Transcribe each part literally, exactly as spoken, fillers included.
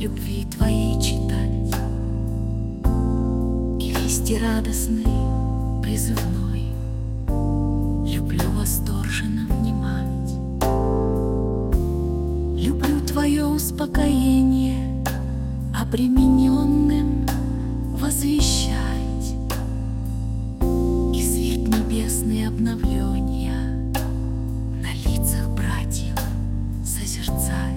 любви твоей читать и вести радостный призывной. Люблю восторженно внимать, люблю твое успокоение, обремененным возвещать, и свет небесный обновления на лицах братьев созерцать.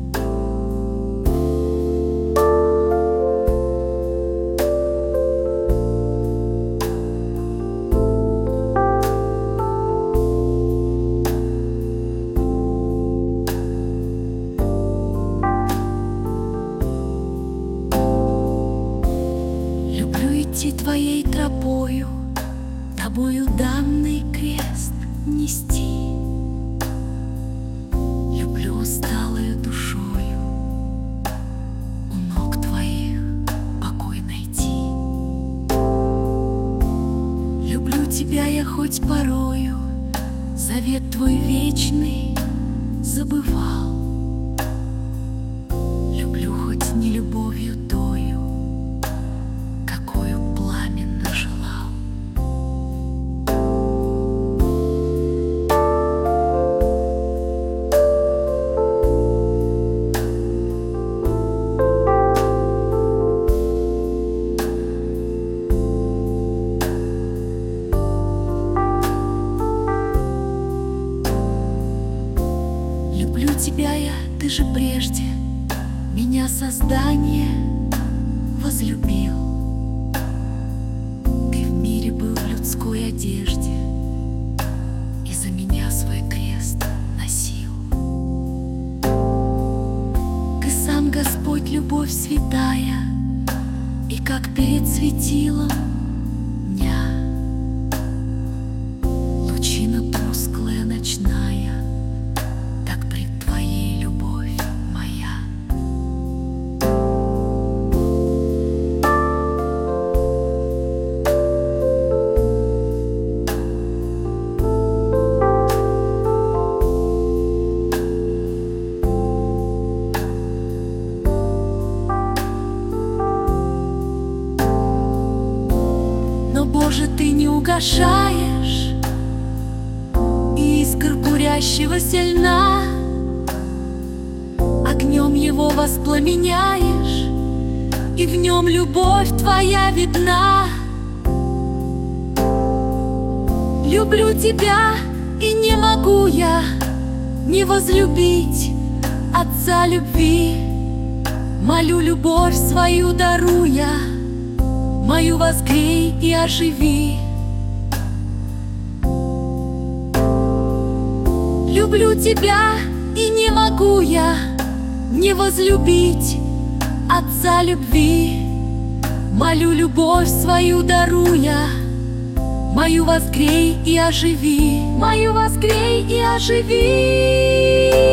Идти твоей тропою, тобою данный крест нести. Люблю усталою душою у ног твоих покой найти. Люблю тебя я хоть порою завет твой вечный забывал. Люблю хоть не любовью тою, тебя я, ты же прежде меня создание возлюбил. Ты в мире был в людской одежде и за меня свой крест носил. Ты сам, Господь, любовь святая, и как перед светилом дня лучина тусклая ночная, Боже, ты не угашаешь искр курящегося льна, огнем его воспламеняешь, и в нем любовь твоя видна. Люблю тебя, и не могу я не возлюбить Отца любви. Молю, любовь свою даруя, мою возгрей и оживи. Люблю тебя, и не могу я не возлюбить Отца любви. Молю, любовь свою даруя, мою возгрей и оживи, мою возгрей и оживи.